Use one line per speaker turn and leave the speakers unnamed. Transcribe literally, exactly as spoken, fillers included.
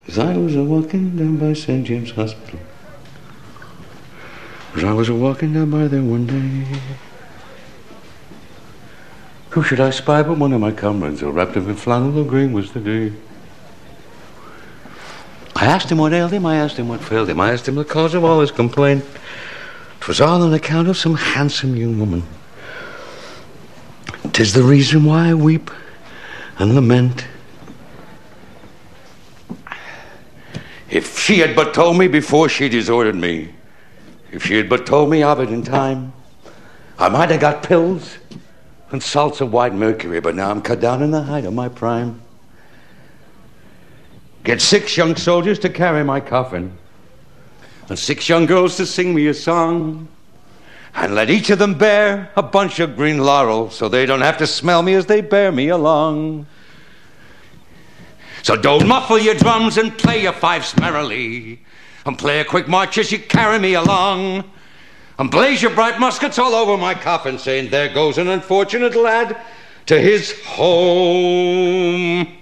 As I was a-walking down by Saint James Hospital, as I was a-walking down by there one day, who should I spy but one of my comrades, all wrapped up in flannel, though green was the day. I asked him what ailed him, I asked him what failed him, I asked him the cause of all his complaint. 'Twas all on account of some handsome young woman. 'Tis the reason why I weep and lament. If she had but told me before she deserted me, if she had but told me of it in time, I might have got pills and salts of white mercury, but now I'm cut down in the height of my prime. Get six young soldiers to carry my coffin, and six young girls to sing me a song, and let each of them bear a bunch of green laurel, so they don't have to smell me as they bear me along. So don't muffle your drums and play your fifes merrily, and play a quick march as you carry me along, and blaze your bright muskets all over my coffin, saying, there goes an unfortunate lad to his home.